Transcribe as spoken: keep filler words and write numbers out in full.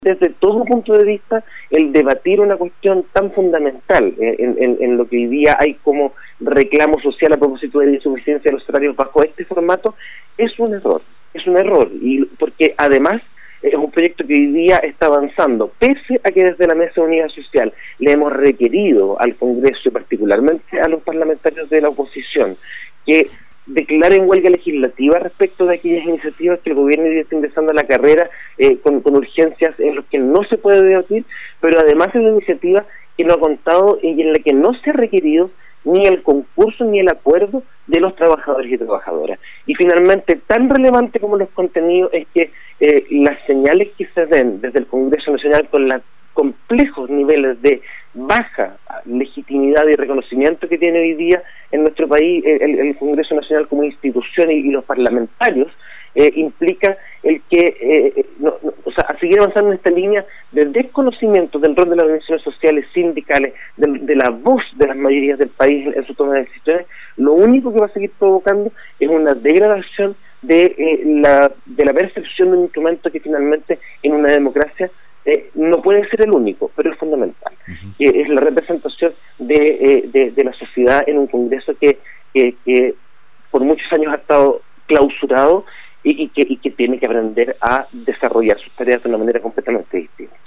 desde todo punto de vista el debatir una cuestión tan fundamental en, en, en lo que hoy día hay como reclamo social a propósito de la insuficiencia de los salarios bajo este formato, es un error, es un error, y porque además es un proyecto que hoy día está avanzando, pese a que desde la Mesa de Unidad Social le hemos requerido al Congreso y particularmente a los parlamentarios de la oposición que declaren huelga legislativa respecto de aquellas iniciativas que el gobierno está ingresando a la carrera eh, con, con urgencias en las que no se puede debatir, pero además es una iniciativa que no ha contado y en la que no se ha requerido ni el concurso ni el acuerdo de los trabajadores y trabajadoras. Y finalmente, tan relevante como los contenidos es que eh, las señales que se den desde el Congreso Nacional con los complejos niveles de baja legitimidad y reconocimiento que tiene hoy día en nuestro país el, el Congreso Nacional como institución y, y los parlamentarios, eh, implica el que, eh, no, no, o sea, a seguir avanzando en esta línea de desconocimiento del rol de las organizaciones sociales, sindicales, de, de la voz de las mayorías del país en, en su toma de decisiones, lo único que va a seguir provocando es una degradación de, eh, la, de la percepción de un instrumento que finalmente en una democracia Eh, no puede ser el único, pero es fundamental. Uh-huh. eh, es la representación de, eh, de, de la sociedad en un Congreso que, que, que por muchos años ha estado clausurado y, y, que, y que tiene que aprender a desarrollar sus tareas de una manera completamente distinta.